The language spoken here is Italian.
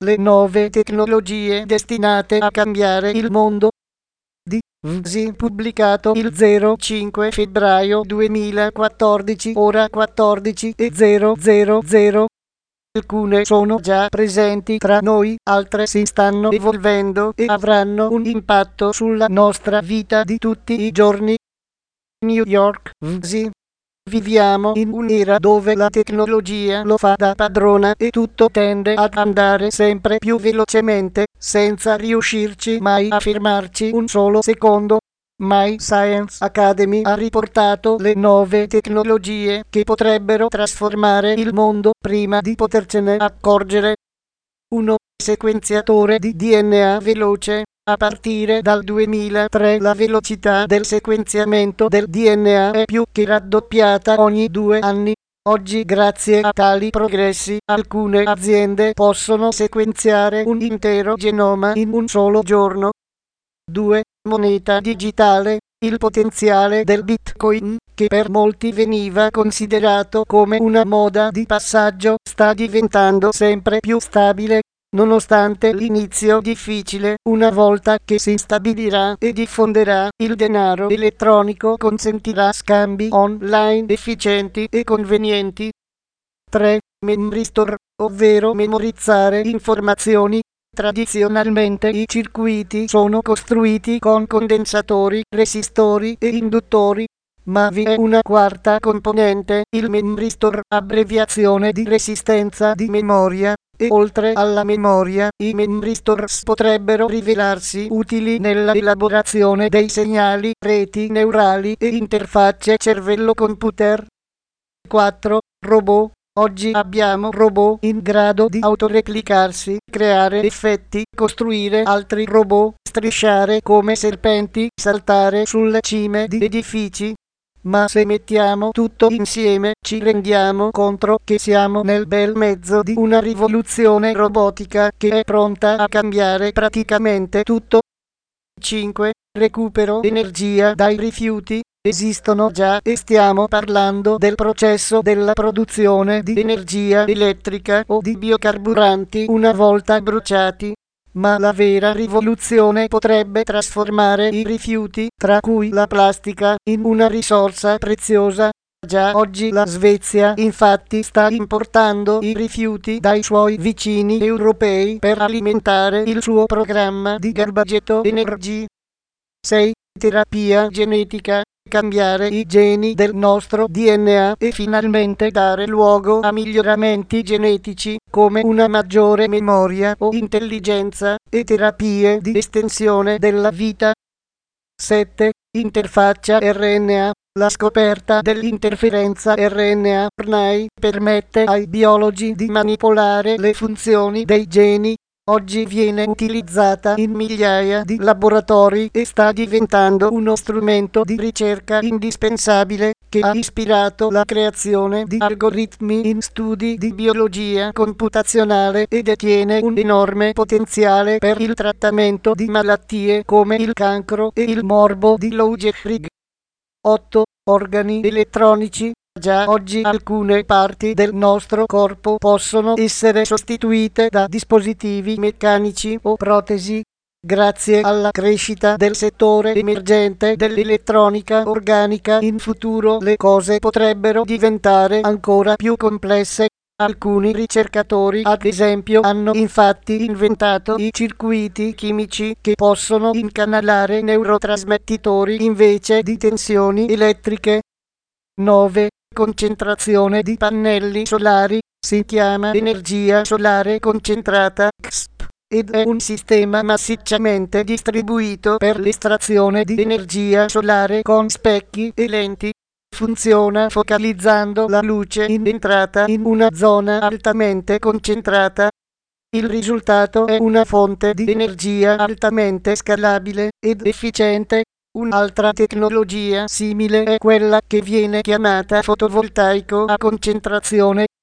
le nuove tecnologie destinate a cambiare il mondo. Di VSI, pubblicato il 05 febbraio 2014, ora 14:00. Alcune sono già presenti tra noi, altre si stanno evolvendo e avranno un impatto sulla nostra vita di tutti i giorni. New York, VSI. Viviamo in un'era dove la tecnologia lo fa da padrona e tutto tende ad andare sempre più velocemente, senza riuscirci mai a fermarci un solo secondo. My Science Academy ha riportato le nuove tecnologie che potrebbero trasformare il mondo prima di potercene accorgere. 1. Sequenziatore di DNA veloce. A partire dal 2003 la velocità del sequenziamento del DNA è più che raddoppiata ogni 2 anni. Oggi, grazie a tali progressi, alcune aziende possono sequenziare un intero genoma in un solo giorno. 2. Moneta digitale. Il potenziale del Bitcoin, che per molti veniva considerato come una moda di passaggio, sta diventando sempre più stabile. Nonostante l'inizio difficile, una volta che si stabilirà e diffonderà, il denaro elettronico consentirà scambi online efficienti e convenienti. 3. Memory store, ovvero memorizzare informazioni. Tradizionalmente i circuiti sono costruiti con condensatori, resistori e induttori, ma vi è una quarta componente, il memory store, abbreviazione di resistenza di memoria. E oltre alla memoria, i memory stores potrebbero rivelarsi utili nella elaborazione dei segnali, reti neurali e interfacce cervello-computer. 4. Robot. Oggi abbiamo robot in grado di autoreplicarsi, creare effetti, costruire altri robot, strisciare come serpenti, saltare sulle cime di edifici. Ma se mettiamo tutto insieme, ci rendiamo conto che siamo nel bel mezzo di una rivoluzione robotica che è pronta a cambiare praticamente tutto. 5. Recupero energia dai rifiuti. Esistono già e stiamo parlando del processo della produzione di energia elettrica o di biocarburanti una volta bruciati. Ma la vera rivoluzione potrebbe trasformare i rifiuti, tra cui la plastica, in una risorsa preziosa. Già oggi la Svezia infatti sta importando i rifiuti dai suoi vicini europei per alimentare il suo programma di Garbagetto Energy. 6. Terapia genetica. Cambiare i geni del nostro DNA e finalmente dare luogo a miglioramenti genetici come una maggiore memoria o intelligenza e terapie di estensione della vita. 7. Interfaccia RNA. La scoperta dell'interferenza RNA permette ai biologi di manipolare le funzioni dei geni. Oggi viene utilizzata in migliaia di laboratori e sta diventando uno strumento di ricerca indispensabile che ha ispirato la creazione di algoritmi in studi di biologia computazionale e detiene un enorme potenziale per il trattamento di malattie come il cancro e il morbo di Lou Gehrig. 8. Organi elettronici. Già oggi alcune parti del nostro corpo possono essere sostituite da dispositivi meccanici o protesi. Grazie alla crescita del settore emergente dell'elettronica organica, in futuro le cose potrebbero diventare ancora più complesse. Alcuni ricercatori, ad esempio, hanno infatti inventato i circuiti chimici che possono incanalare neurotrasmettitori invece di tensioni elettriche. 9. Concentrazione di pannelli solari. Si chiama energia solare concentrata (CSP) ed è un sistema massicciamente distribuito per l'estrazione di energia solare con specchi e lenti. Funziona focalizzando la luce in entrata in una zona altamente concentrata. Il risultato è una fonte di energia altamente scalabile ed efficiente. Un'altra tecnologia simile è quella che viene chiamata fotovoltaico a concentrazione.